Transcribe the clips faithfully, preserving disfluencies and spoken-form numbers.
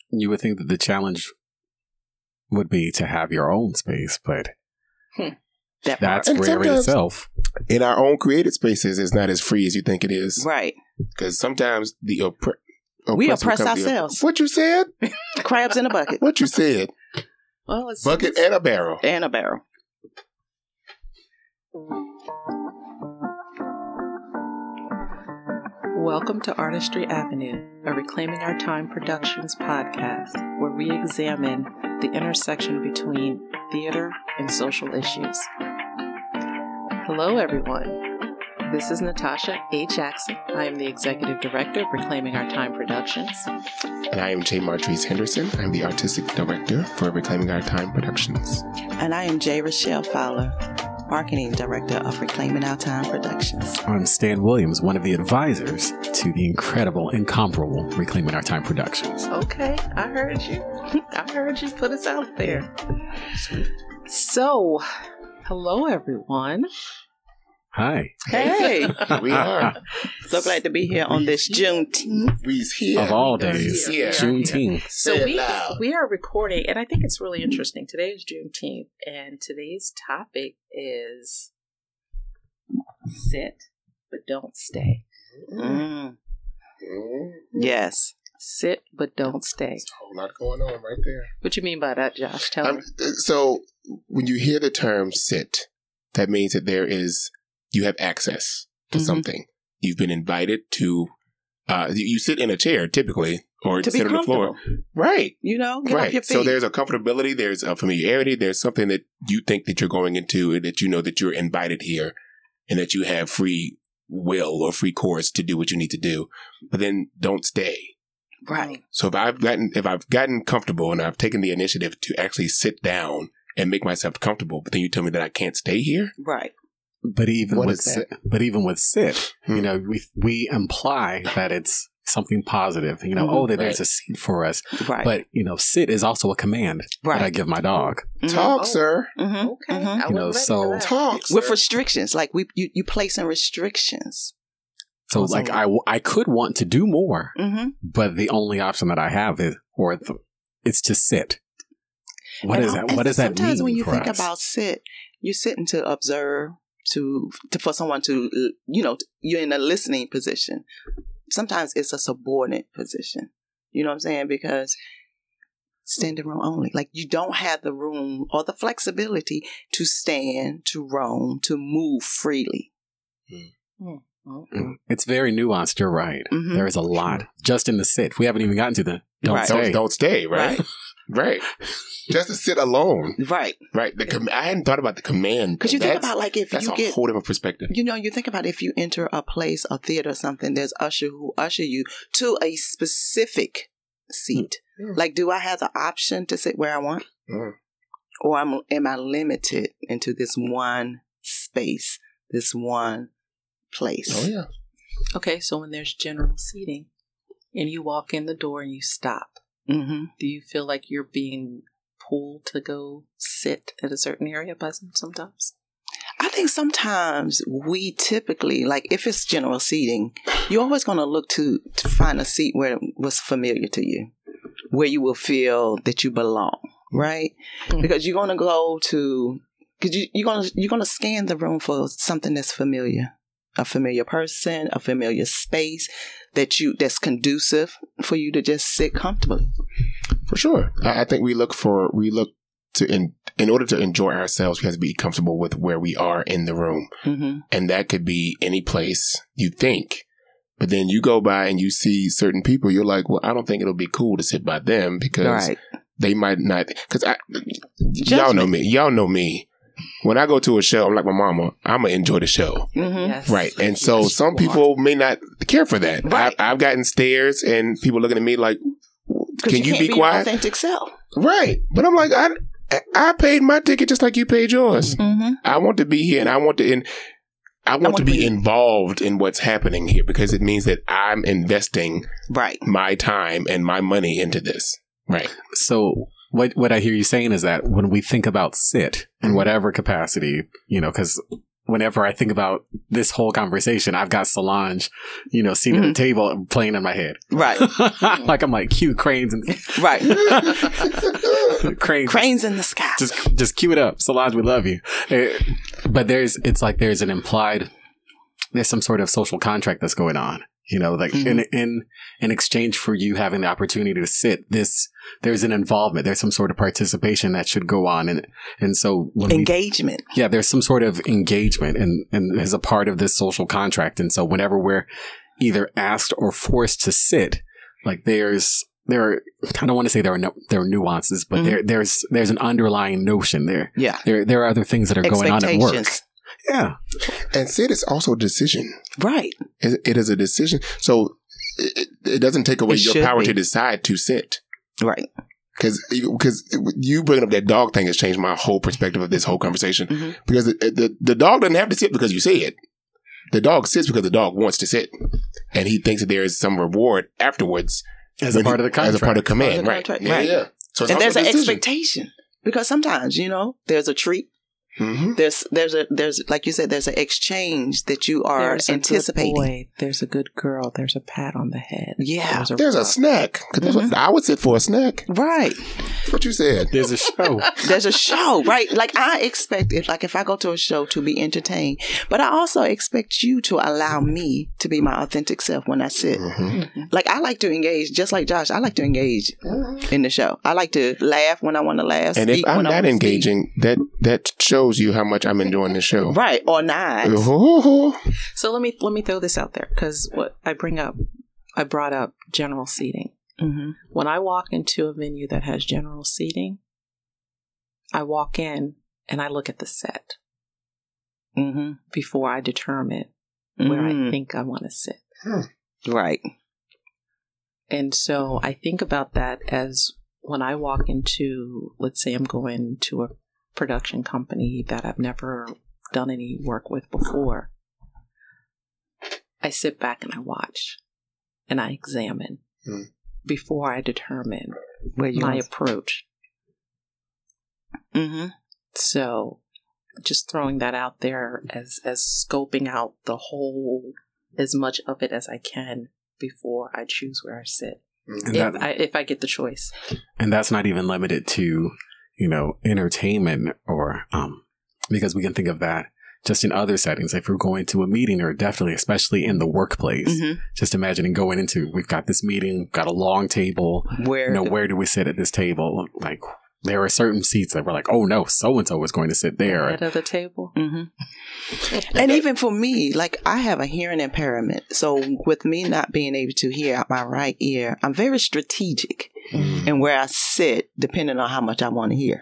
You would think that the challenge would be to have your own space, but hmm. that that's rare in itself. In our own created spaces, it's not as free as you think it is. Right. Because sometimes the oppre- we oppress ourselves. Up- what you said? Crabs in a bucket. What you said? Well, it's bucket it's, and a barrel. And a barrel. Welcome to Artistry Avenue, a Reclaiming Our Time Productions podcast, where we examine the intersection between theater and social issues. Hello, everyone. This is Natasha A. Jackson. I am the Executive Director of Reclaiming Our Time Productions. And I am J. Martrice Henderson. I'm the Artistic Director for Reclaiming Our Time Productions. And I am J. Rochelle Fowler, Marketing Director of Reclaiming Our Time Productions. I'm Stan Williams, one of the advisors to the incredible, incomparable Reclaiming Our Time Productions. Okay, I heard you. I heard you put us out there. So, hello everyone. Hi. Hey. We are. So glad to be here on this Juneteenth. We's here. Of all days. Yeah. Juneteenth. So we, we are recording, and I think it's really interesting. Today is Juneteenth, and today's topic is sit, but don't stay. Mm. Mm. Yes. Sit, but don't stay. There's a whole lot going on right there. What you mean by that, Josh? Tell um, me. So when you hear the term sit, that means that there is... you have access to mm-hmm. something. You've been invited to, uh, you sit in a chair typically, or to sit on the floor. Right. You know, get right. off your feet. So there's a comfortability, there's a familiarity, there's something that you think that you're going into, and that you know that you're invited here, and that you have free will or free course to do what you need to do. But then don't stay. Right. So if I've gotten, if I've gotten comfortable and I've taken the initiative to actually sit down and make myself comfortable, but then you tell me that I can't stay here? Right. But even what with sit, but even with sit, hmm. you know, we we imply that it's something positive. You know, mm-hmm. oh, that there's right. a seat for us. Right. But you know, sit is also a command right. that I give my dog. Mm-hmm. Talk, oh. sir. Mm-hmm. Okay. Mm-hmm. You know, so talk with sir. restrictions. Like we, you, you placing restrictions. So, also, like, I, I could want to do more, mm-hmm. but the only option that I have is, or the, it's to sit. What and is that? What does that mean? Sometimes when you for think us? about sit, you're sitting to observe. To, to for someone to, you know, you're in a listening position. Sometimes it's a subordinate position. You know what I'm saying? Because standing room only. Like you don't have the room or the flexibility to stand, to roam, to move freely. Mm. Mm. It's very nuanced. You're right. Mm-hmm. There is a lot just in the sit. We haven't even gotten to the don't right. stay. Don't, don't stay. Right. Right. Right. Just to sit alone. Right. Right. The com- I hadn't thought about the command. Because you that's, think about like if that's you a get... whole different perspective. You know, you think about if you enter a place, a theater or something, there's usher who usher you to a specific seat. Mm. Like, do I have the option to sit where I want? Mm. Or am, am I limited into this one space, this one place? Oh, yeah. Okay, so when there's general seating and you walk in the door and you stop, mm-hmm. do you feel like you're being pulled to go sit at a certain area by some, sometimes? I think sometimes we typically, like if it's general seating, you're always going to look to to find a seat where it was familiar to you, where you will feel that you belong, right? Mm-hmm. Because you're going to go to, because you, you're going to you're going to scan the room for something that's familiar. A familiar person, a familiar space that you that's conducive for you to just sit comfortably. For sure, I, I think we look for we look to in in order to enjoy ourselves, we have to be comfortable with where we are in the room, mm-hmm. and that could be any place you think. But then you go by and you see certain people, you're like, well, I don't think it'll be cool to sit by them because right. they might not. Because y'all know me, y'all know me. When I go to a show, I'm like my mama, I'm going to enjoy the show. Mm-hmm. Yes. Right. And so yes. some people may not care for that. Right. I, I've gotten stares and people looking at me like, can you, you be, be quiet? Your authentic self. Right. But I'm like, I I paid my ticket just like you paid yours. Mm-hmm. I want to be here and I want to, in, I want, I want to be, be involved in what's happening here because it means that I'm investing right. my time and my money into this. Right. So What what I hear you saying is that when we think about sit in whatever capacity, you know, because whenever I think about this whole conversation, I've got Solange, you know, seated mm-hmm. at the table playing in my head. Right. Like I'm like, cue cranes and right. cranes, cranes in the sky. Just, just cue it up. Solange, we love you. It, but there's, it's like there's an implied, there's some sort of social contract that's going on. You know, like mm-hmm. in, in in exchange for you having the opportunity to sit, this there's an involvement. There's some sort of participation that should go on, and and so when engagement. We, yeah, there's some sort of engagement, and and as a part of this social contract. And so whenever we're either asked or forced to sit, like there's there are, I don't want to say there are no, there are nuances, but mm-hmm. there there's there's an underlying notion there. Yeah, there there are other things that are going on at work. Yeah. And sit is also a decision. Right. It, it is a decision. So it, it doesn't take away It your should power be. to decide to sit. Right. Because because you bringing up that dog thing has changed my whole perspective of this whole conversation. Mhm. Because the, the, the dog doesn't have to sit because you say it. The dog sits because the dog wants to sit. And he thinks that there is some reward afterwards. As a when part he- of the contract. As a part of command. Part of the right. contract, Yeah, right. yeah. So it's And also there's a an decision. expectation because sometimes, you know, there's a treat. Mhm. There's there's a there's like you said, there's an exchange that you are There's a anticipating. good boy. There's a good girl. There's a pat on the head. Yeah. There's a, There's a rub. snack. 'Cause that's what- I would sit for a snack. Right. That's what you said. There's a show. There's a show, right? Like I expect it, like if I go to a show to be entertained, but I also expect you to allow me to be my authentic self when I sit. Mm-hmm. Like I like to engage, just like Josh. I like to engage in the show. I like to laugh when I want to laugh. And if speak I'm when I not wanna speak. engaging, that that shows you how much I'm enjoying the show. right or not? Ooh. So let me let me throw this out there because what I bring up, I brought up general seating. Mm-hmm. When I walk into a venue that has general seating, I walk in and I look at the set Mm-hmm. before I determine where I Mm. think I want to sit. Right. And so I think about that as when I walk into, let's say I'm going to a production company that I've never done any work with before. I sit back and I watch and I examine Hmm. before I determine Where you my want- approach. Mm-hmm. So just throwing that out there as, as scoping out the whole, as much of it as I can before I choose where I sit. And If that- I, if I get the choice. And that's not even limited to, you know, entertainment or, um, because we can think of that just in other settings. If we're going to a meeting or definitely, especially in the workplace, Mm-hmm. just imagining going into, we've got this meeting, got a long table, Where you know, where do we sit at this table? Like there are certain seats that we're like, oh no, so-and-so is going to sit there. Head of the table. Mm-hmm. And even for me, like I have a hearing impairment. So with me not being able to hear out my right ear, I'm very strategic in where I sit depending on how much I want to hear.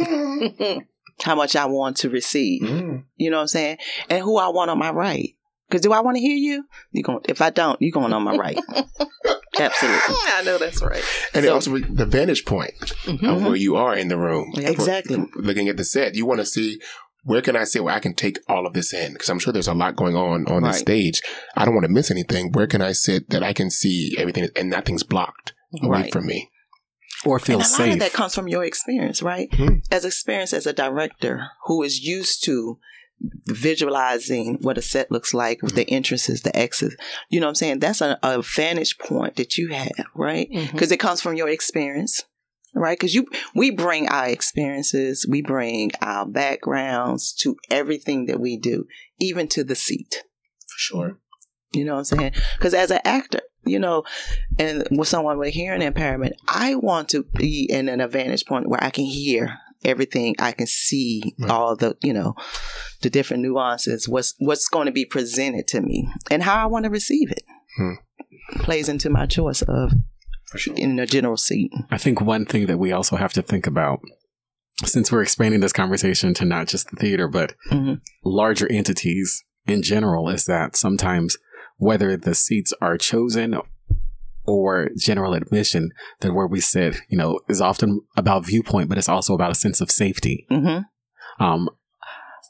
How much I want to receive. Mm. You know what I'm saying? And who I want on my right. Because do I want to hear you? You going if I don't, you're going on my right. Absolutely. I know that's right. And So- also the vantage point Mhm. of where you are in the room. Exactly. Looking at the set, you want to see where can I sit where I can take all of this in? Because I'm sure there's a lot going on on this Right. stage. I don't want to miss anything. Where can I sit that I can see everything and nothing's blocked away Right. from me? Or feel And a lot safe. of that comes from your experience, right? Mhm. As experience as a director who is used to visualizing what a set looks like with the entrances, the exits. You know what I'm saying? That's a, a vantage point that you have, right? Mhm. Because it comes from your experience, right? Because you, we bring our experiences, we bring our backgrounds to everything that we do, even to the seat. For sure. You know what I'm saying? Because as an actor, you know, and with someone with hearing impairment, I want to be in an advantage point where I can hear everything. I can see Right. all the, you know, the different nuances, what's what's going to be presented to me and how I want to receive it. Hmm. Plays into my choice of For sure. in a general seat. I think one thing that we also have to think about, since we're expanding this conversation to not just the theater, but Mhm. larger entities in general, is that sometimes whether the seats are chosen or general admission, that where we sit, you know, is often about viewpoint, but it's also about a sense of safety. Mm-hmm. Um,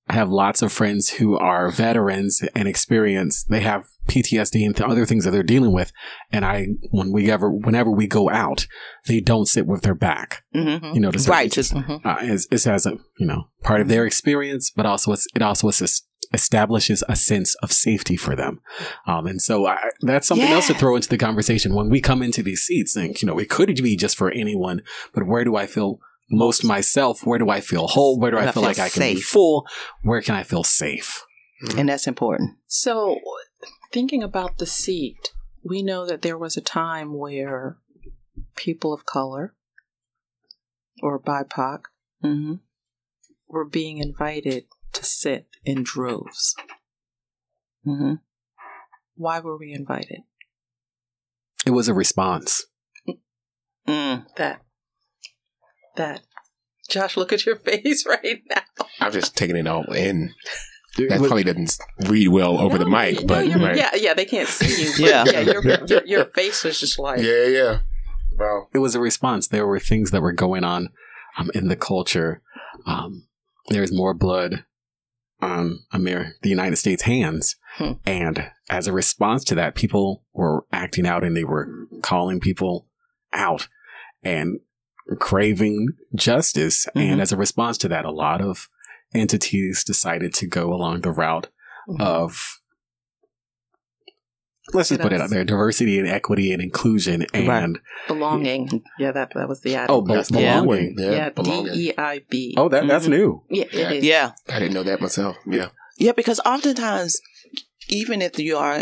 I have lots of friends who are veterans and experience. They have P T S D and th- other things that they're dealing with. And I, when we ever, whenever we go out, they don't sit with their back. Mm-hmm. You know, to Right. Just, Mm-hmm. uh, it's, it's as a, you know, part of their experience, but also it's, it also assist, establishes a sense of safety for them. Um, and so I, that's something Yeah. else to throw into the conversation when we come into these seats. And, you know, it could be just for anyone, but where do I feel most myself? Where do I feel whole? Where do I, I feel, feel like I can be safe. full? Where can I feel safe? And that's important. So, thinking about the seat, we know that there was a time where people of color or B I P O C Mm-hmm. were being invited to sit in droves. Mm-hmm. Why were we invited? It was a response. Mm. That, that. Josh, look at your face right now. I'm just taking it all in. It That was- probably doesn't read well over the No, mic, no, but you're- right. yeah, yeah, they can't see you. But Yeah. yeah, your, your your face was just like, yeah, yeah. Wow. it was a response. There were things that were going on um, in the culture. Um, there's more blood on Amer- the United States hands. Hmm. And as a response to that, people were acting out and they were calling people out and craving justice. Mhm. And as a response to that, a lot of entities decided to go along the route Mhm. of, let's just What put it else? out there, diversity and equity and inclusion and Right. belonging. Yeah, that that was the Oh, item. be- That's the Yeah. new one. Yeah, yeah, D belonging. E I B. oh, that that's Mhm. new. Yeah, Yeah. it is. Yeah. I didn't know that myself. Yeah. Yeah, because oftentimes, even if you are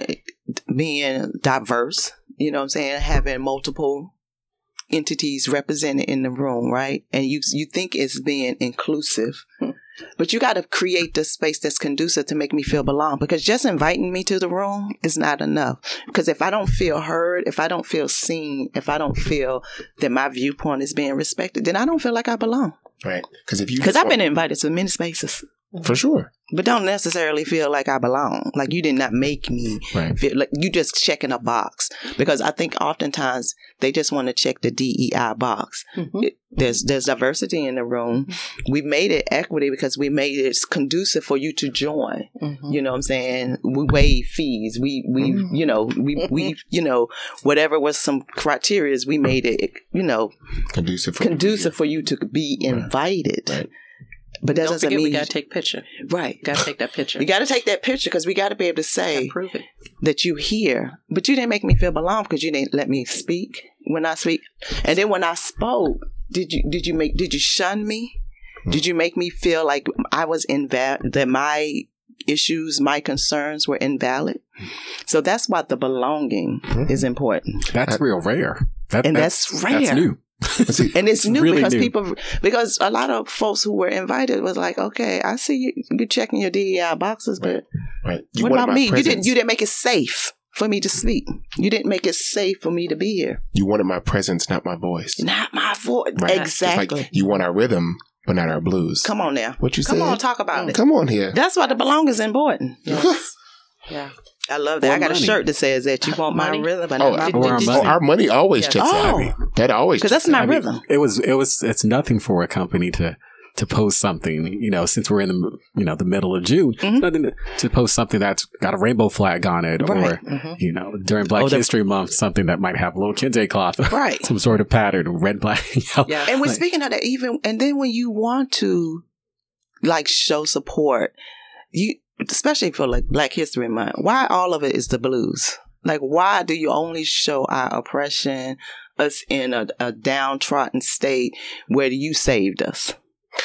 being diverse, you know what I'm saying, having multiple entities represented in the room, right? And you you think it's being inclusive. Hmm. But you got to create the space that's conducive to make me feel belong. Because just inviting me to the room is not enough. Because if I don't feel heard, if I don't feel seen, if I don't feel that my viewpoint is being respected, then I don't feel like I belong. Right. Because if you Because just I've been want- invited to many spaces, for sure. but don't necessarily feel like I belong. Like you did not make me Right. feel like you just checking a box. Because I think oftentimes they just want to check the D E I box. Mhm. It- there's there's diversity in the room. We made it equity because we made it conducive for you to join. Mhm. You know what I'm saying? We waive fees. We we Mhm. you know we we you know whatever was some criteria, we made it you know Conducive for conducive for you to be invited. Right. But that Don't doesn't forget, mean we gotta take picture. right. Gotta take that picture. You got to take that picture because we got to be able to say Gotta prove it. that you here, but you didn't make me feel belong because you didn't let me speak when I speak. And then when I spoke, did you did you make did you shun me? Did you make me feel like I was invalid, that my issues, my concerns were invalid? So that's why the belonging is important. That's real rare. That, And that's rare. That's new. And it's new really because new. people, because a lot of folks who were invited was like, okay, I see you, you checking your D E I boxes, but Right. You what wanted about my me? You didn't. presence. You didn't make it safe for me to speak. You didn't make it safe for me to be here. You wanted my presence, not my voice. Not my voice. Right. Exactly. It's like you want our rhythm, but not our blues. Come on now. What you Come said? on, talk about it. Come on here. That's why the belong is important. Yes. Yeah. I love that. Or I got money. a shirt that says that you want my Money? rhythm, but Oh, not I- my Or our voice. oh, money. our money always Yes. checks Oh. out. That always Because that's checks my out. rhythm. It was it was it's nothing for a company to to post something, you know, since we're in the you know the middle of June, Mhm. nothing to, to post something that's got a rainbow flag on it, Right. or Mhm. you know during Black Oh, the- History Month, something that might have a little kente cloth, Right. some sort of pattern, red, black, yellow. Yeah. And we're Like- speaking of that, even and then when you want to like show support, you especially for like Black History Month, why all of it is the blues? Like, why do you only show our oppression, us in a, a downtrodden state where you saved us?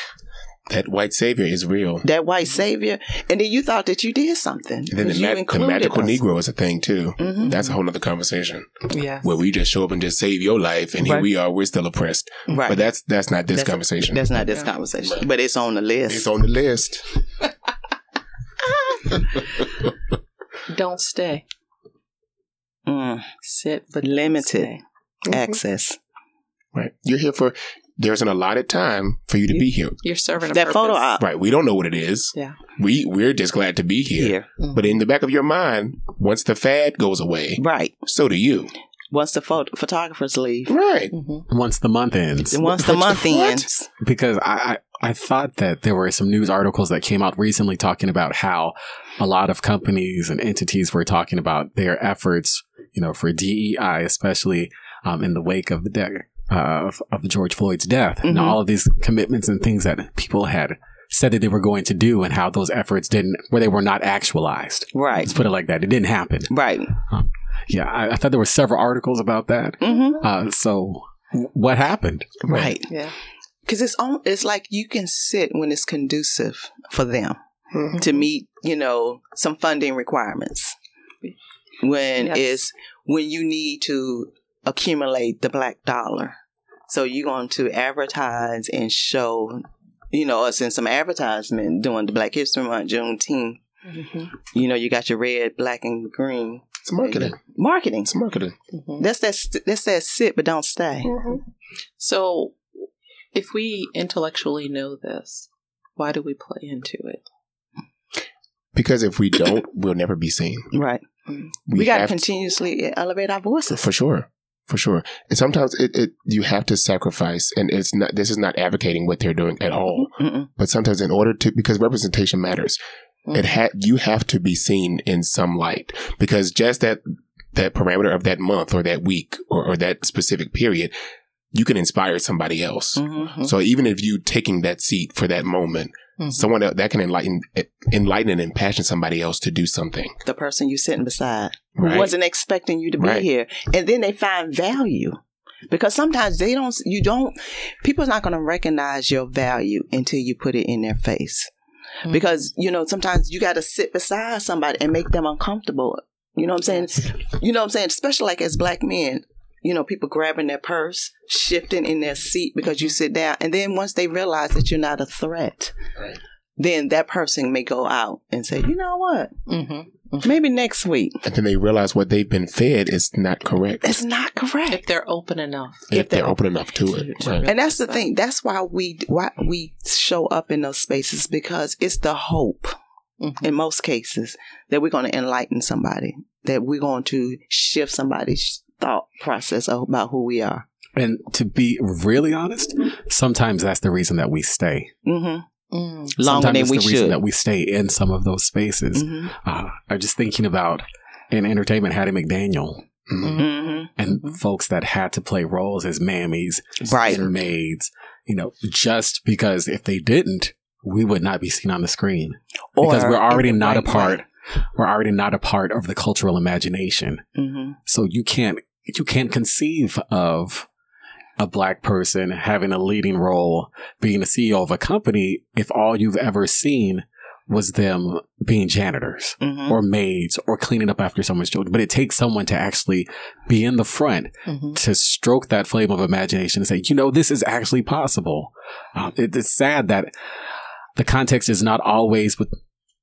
That white savior is real. That white savior, and then you thought that you did something. And then the, 'cause you ma- the included magical us. Negro is a thing too. Mhm. That's a whole nother conversation Yes. where we just show up and just save your life, and here Right. we are. We're still oppressed, Right. but that's that's not this That's- conversation. That's not this Yeah. conversation, Right. but it's on the list. It's on the list. Don't stay. Mm, Sit, but Limited. stay. access. Right. You're here for. There's an allotted time for you to be here. You're serving a That purpose. photo op Right. We don't know what it is. Yeah. We we're just glad to be here. here, But in the back of your mind, once the fad goes away, right? so do you. once the photo- photographers leave. Right. Mm-hmm. Once the month ends. Once the month What? ends. Because I, I, I thought that there were some news articles that came out recently talking about how a lot of companies and entities were talking about their efforts, you know, for D E I, especially um, in the wake of the death uh, of, of George Floyd's death. Mm-hmm. And all of these commitments and things that people had said that they were going to do, and how those efforts didn't, where they were not actualized. Right. Let's put it like that. It didn't happen. Right. Um, yeah, I, I thought there were several articles about that. Mm-hmm. Uh, so what happened? Right. Yeah. Because it's on, it's like you can sit when it's conducive for them Mm-hmm. to meet, you know, some funding requirements. When Yes. it's when you need to accumulate the black dollar. So you're going to advertise and show, you know, us in some advertisement during the Black History Month, Juneteenth. Mm-hmm. You know, you got your red, black, and green. It's marketing. Marketing. It's marketing. Mm-hmm. That's that. That's that. Sit, but don't stay. So, if we intellectually know this, why do we play into it? Because if we don't, we'll never be seen. Right. We, we got to have continuously elevate our voices. For sure. For sure. And sometimes it, it you have to sacrifice, and it's not, this is not advocating what they're doing at all. Mm-mm. But sometimes in order to, because representation matters, Mm-hmm. it ha- you have to be seen in some light, because just that, that parameter of that month or that week or, or that specific period, you can inspire somebody else. Mm-hmm. So even if you taking that seat for that moment, Mm-hmm. someone else that can enlighten, enlighten and impassion somebody else to do something. The person you sitting beside who Right. wasn't expecting you to be Right. here, and then they find value, because sometimes they don't. You don't. People's not going to recognize your value until you put it in their face. Mm-hmm. Because you know sometimes you got to sit beside somebody and make them uncomfortable. You know what I'm saying? You know what I'm saying? Especially like as black men. You know, people grabbing their purse, shifting in their seat because you sit down. And then once they realize that you're not a threat, Right. then that person may go out and say, you know what? Mm-hmm. Maybe next week. And then they realize what they've been fed is not correct. It's not correct. If they're open enough. if, if they're they're open enough to it. to- Right. And that's the thing. That's why we why we show up in those spaces, because it's the hope Mm-hmm. in most cases that we're going to enlighten somebody, that we're going to shift somebody's thought process about who we are. And to be really honest, sometimes that's the reason that we stay. Mm-hmm. Mm. Longer Sometimes than it's we the reason should. that we stay in some of those spaces. Mm-hmm. Uh, I'm just thinking about in entertainment, Hattie McDaniel Mhm. Mm-hmm. and Mhm. folks that had to play roles as mammies Right. and maids, you know, just because if they didn't, we would not be seen on the screen because Or we're already in the not a right part. way. We're already not a part of the cultural imagination. Mm-hmm. So you can't you can't conceive of a black person having a leading role, being the C E O of a company, if all you've ever seen was them being janitors Mm-hmm. or maids or cleaning up after someone's children. But it takes someone to actually be in the front Mm-hmm. to stroke that flame of imagination and say, you know, this is actually possible. Uh, it, it's sad that the context is not always with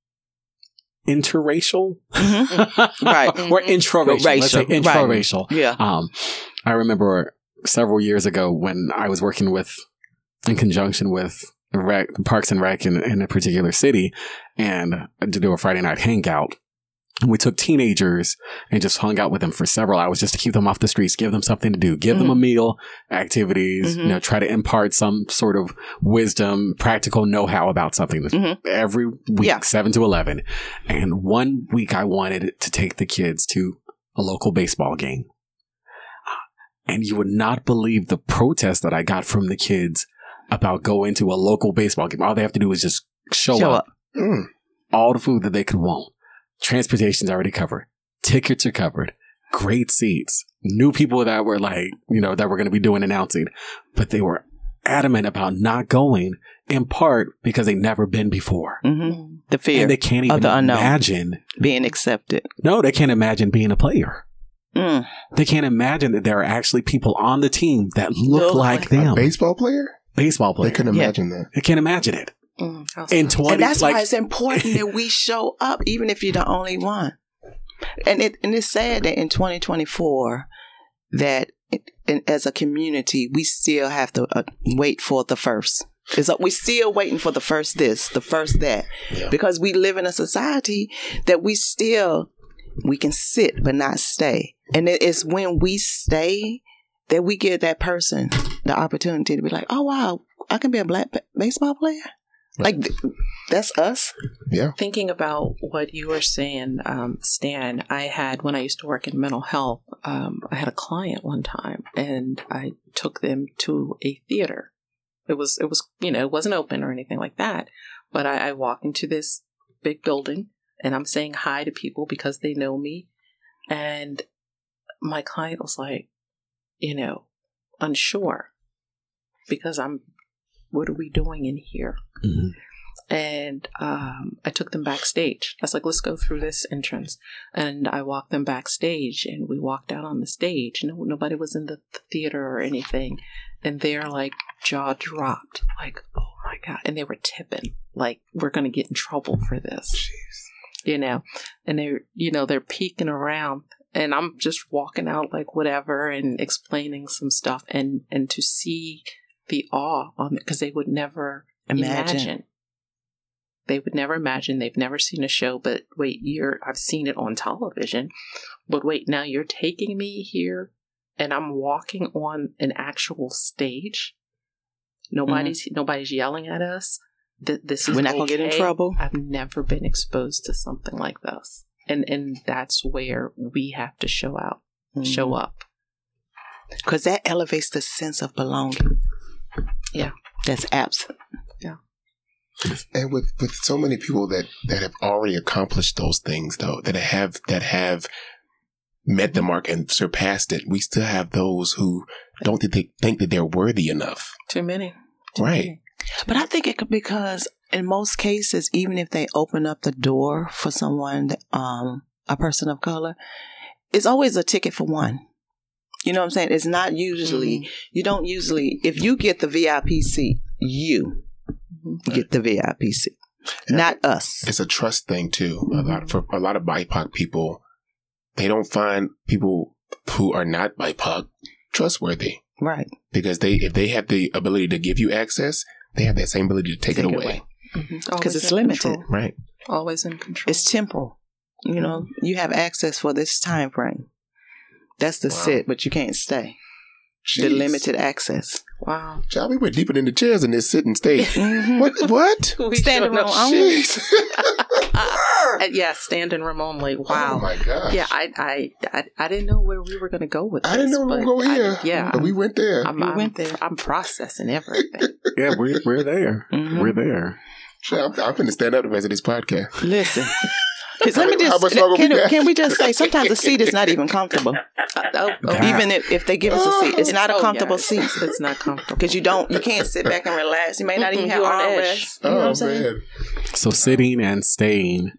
interracial, Mm-hmm. Right. or intraracial. Let's say Racial. intraracial. Yeah. Um, I remember several years ago when I was working with, in conjunction with Rec, Parks and Rec in, in a particular city, and to do a Friday night hangout. And we took teenagers and just hung out with them for several hours just to keep them off the streets, give them something to do, give Mhm. them a meal, activities, Mhm. you know, try to impart some sort of wisdom, practical know-how about something Mhm. every week, Yeah. seven to eleven. And one week I wanted to take the kids to a local baseball game. And you would not believe the protest that I got from the kids about going to a local baseball game. All they have to do is just show, Show up. up. Mm. All the food that they could want. Transportation's already covered. Tickets are covered. Great seats. New people that were like, you know, that were going to be doing announcing. But they were adamant about not going, in part because they'd never been before. Mm-hmm. The fear And they can't even of the unknown. imagine. being accepted. No, they can't imagine being a player. Mm. They can't imagine that there are actually people on the team that look Look like like- them. A baseball player? Baseball They player. couldn't Yeah. imagine that. They can't imagine it. Mm. How In sad. twenty, And that's like, why it's important that we show up, even if you're the only one. And it and it's sad that in twenty twenty-four, that it, and as a community, we still have to uh, wait for the first. It's like we're still waiting for the first this, the first that, Yeah. because we live in a society that we still We can sit but not stay. And it's when we stay that we give that person the opportunity to be like, oh, wow, I can be a black b- baseball player. Right. Like, th- that's us. Yeah. Thinking about what you were saying, um, Stan, I had, when I used to work in mental health, um, I had a client one time and I took them to a theater. It was, it was, you know, it wasn't open or anything like that, but I, I walk into this big building and I'm saying hi to people because they know me. And my client was like, you know, unsure because I'm, what are we doing in here? Mm-hmm. And um, I took them backstage. I was like, let's go through this entrance. And I walked them backstage and we walked out on the stage. No, nobody was in the theater or anything. And they're like jaw dropped, like, oh my God. And they were tipping, like, we're going to get in trouble for this. Jeez. You know, and they're, you know, they're peeking around and I'm just walking out like whatever and explaining some stuff and, and to see the awe on it because they would never imagine. imagine. They would never imagine. They've never seen a show, but wait, you're, I've seen it on television, but wait, now you're taking me here and I'm walking on an actual stage. Nobody's, mm-hmm. nobody's yelling at us. Th- this is We're not okay. going to get in trouble. I've never been exposed to something like this. And, and that's where we have to show out, mm-hmm. show up. Because that elevates the sense of belonging. Yeah. That's absent. Yeah. And with, with so many people that, that have already accomplished those things, though, that have that have met the mark and surpassed it, we still have those who don't think they think that they're worthy enough. Too many. Too right. Many. But I think it could because in most cases, even if they open up the door for someone, um, a person of color, it's always a ticket for one. You know what I'm saying? It's not usually, mm-hmm. you don't usually, if you get the V I P seat, you mm-hmm. get the V I P seat, and not us. It's a trust thing too. Mm-hmm. A lot for a lot of B I P O C people, they don't find people who are not B I P O C trustworthy. Right. Because they, if they have the ability to give you access, they have that same ability to take, take it away. Because mm-hmm. it's limited. Control. Right. Always in control. It's temporal. You know, you have access for this time frame. That's the wow. sit, but you can't stay. Jeez. The limited access. Wow. Child, we went deeper in the chairs in this sitting stage. Mm-hmm. What? What? Standing room only. uh, yeah, standing room only. Wow. Oh my gosh. Yeah, I, I, I, I didn't know where we were going to go with this. I didn't know we were going to go here. I, yeah, but we went there. I'm, we I'm, went there. I'm processing everything. Yeah, we're we're there. Mm-hmm. We're there. Child, I'm, I'm finna stand up the rest of this podcast. Listen. Let me just, can, we can we just say, sometimes the seat is not even comfortable. Uh, oh, oh. Even if, if they give us a seat, it's not a comfortable oh, yeah, seat. It's not comfortable. Because you don't, you can't sit back and relax. You may not even have armrests. You know what I'm saying? Man. So sitting and staying,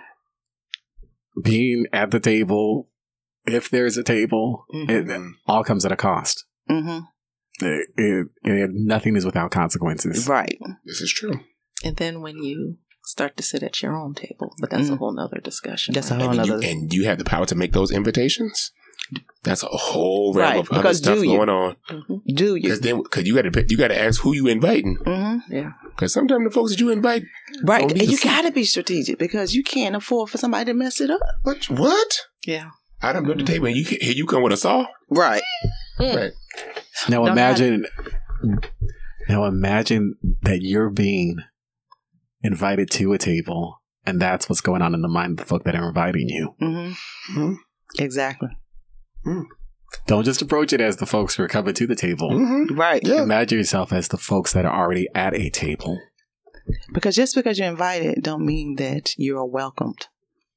being at the table, if there's a table, mm-hmm. it, it all comes at a cost. Mm-hmm. It, it, it, nothing is without consequences. Right. This is true. And then when you start to sit at your own table, but that's mm. a whole nother discussion. That's right? a whole and nother. You, and you have the power to make those invitations. That's a whole realm right, of other stuff going on. Mm-hmm. Do you? Because then, because you got to, you got to ask who you inviting. Mm-hmm. Yeah. Because sometimes the folks that you invite, right, and you got to be strategic because you can't afford for somebody to mess it up. What? What? Yeah. I done built the table, and you here you come with a saw. Right. Mm. Right. Now imagine. Now imagine that you're being invited to a table, and that's what's going on in the mind of the folk that are inviting you. Mm-hmm. Mm-hmm. Exactly. Mm. Don't just approach it as the folks who are coming to the table. Mm-hmm. Right. Yeah. Imagine yourself as the folks that are already at a table. Because just because you're invited don't mean that you're welcomed.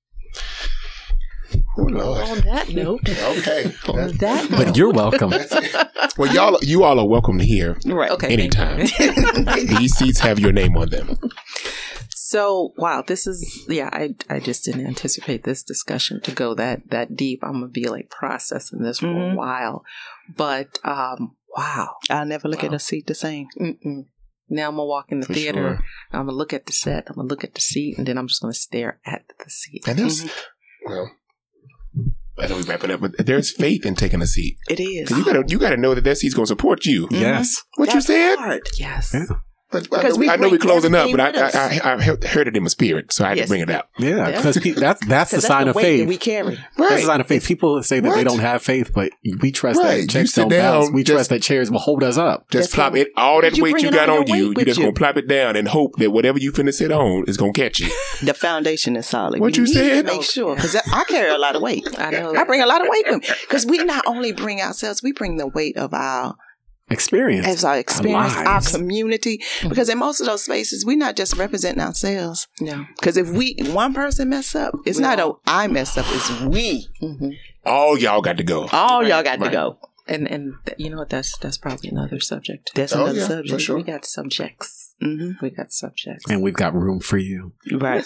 Oh, Lord. On that note. Okay. On that But note. you're welcome. Well, y'all, you all are welcome here. Right. Okay. Anytime. These seats have your name on them. So, wow, this is, yeah, I I just didn't anticipate this discussion to go that, that deep. I'm going to be like processing this for mm-hmm. a while. But, um, wow. I'll never look wow. at a seat the same. Mm-mm. Now I'm going to walk in the for theater. Sure. I'm going to look at the set. I'm going to look at the seat. And then I'm just going to stare at the seat. And there's, mm-hmm. well, I know we're wrapping up, but there's faith in taking a seat. It is. You gotta, you gotta know that that seat's gonna support you. Mm-hmm. Yes. What That's you said? Hard. Yes. Yeah. But I know, we, I know we're closing up, but I, I, I, I heard it in my spirit, so I had Yes. to bring it out. Yeah, because pe- that's that's the That's sign the of weight faith. that we carry. Right. That's the sign of faith. People say that What? they don't have faith, but we trust Right. that You checks sit don't bounce. down, We just- trust that chairs will hold us up. Just That's plop right. it, all that You weight you bringing got all on your you, weight you with just you. gonna plop it down and hope that whatever you finna sit on is gonna catch you. The foundation is solid. What we you need said? to make sure, because I carry a lot of weight. I know. I bring a lot of weight with me. Because we not only bring ourselves, we bring the weight of our Experience. as our experience, our, lives. community. Because in most of those spaces, we're not just representing ourselves. No. Because if we one person mess up, it's We not all- a I mess up, it's we. Mm-hmm. All y'all got to go. All y'all got Right. to go. And and th- you know what? That's that's probably another subject. That's Oh, another yeah, for subject. sure. We got subjects. hmm We got subjects. And we've got room for you. Right.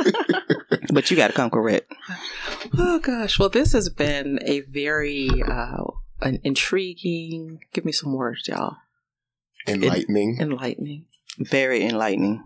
But you got to come correct. Oh gosh. Well, this has been a very uh, an intriguing. Give me some words, y'all. Enlightening. Enlightening. Very enlightening.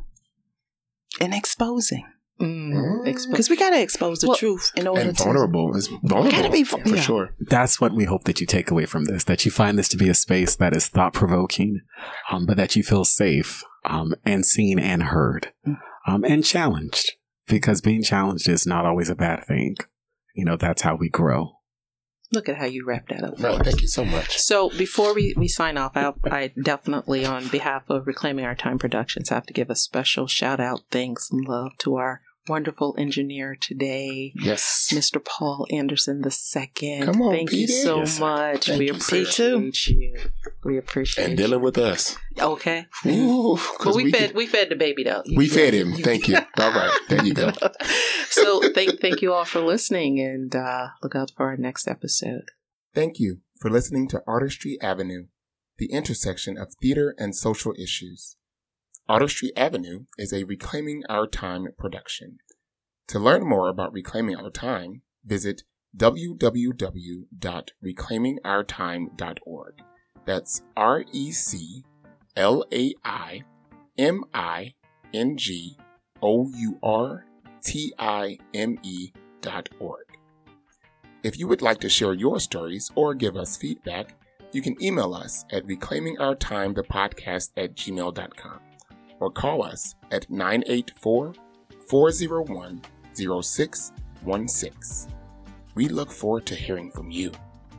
And exposing. Mm, expo- Because we got to expose the Well, truth in order And to. vulnerable. It's vulnerable. Gotta be for vul- yeah. sure. That's what we hope that you take away from this, that you find this to be a space that is thought provoking, um, but that you feel safe um, and seen and heard um, and challenged, because being challenged is not always a bad thing. You know, that's how we grow. Look at how you wrap that up. Right. Thank you so much. So before we, we sign off, I, I definitely, on behalf of Reclaiming Our Time Productions, have to give a special shout out, thanks, and love to our wonderful engineer today, Yes. Mister Paul Anderson the second. Come on, Thank you Petey. so Yes, sir. much. Thank we you, sir. appreciate you. We appreciate And you. dealing with us. Okay. Ooh, 'cause But we, we fed can- we fed the baby though. We fed him. Thank you. All right. There you go. So thank thank you all for listening, and uh, look out for our next episode. Thank you for listening to Artistry Avenue, the intersection of theater and social issues. Artistry Avenue is a Reclaiming Our Time production. To learn more about Reclaiming Our Time, visit w w w dot reclaiming our time dot org. That's R E C L A I M I N G O U R T I M E dot org. If you would like to share your stories or give us feedback, you can email us at reclaimingourtimethepodcast at gmail dot com or call us at nine eight four, four oh one, oh six one six. We look forward to hearing from you.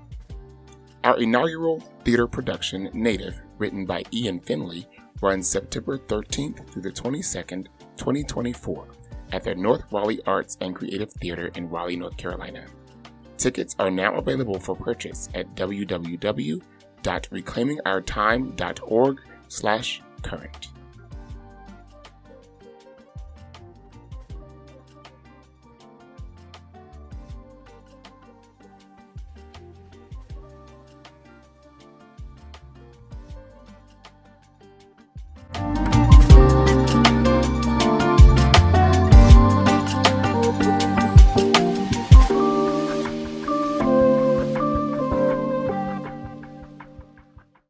Our inaugural theater production, Native, written by Ian Finley, runs September thirteenth through the twenty-second, twenty twenty-four at the North Raleigh Arts and Creative Theater in Raleigh, North Carolina. Tickets are now available for purchase at w w w dot reclaiming our time dot org slash current.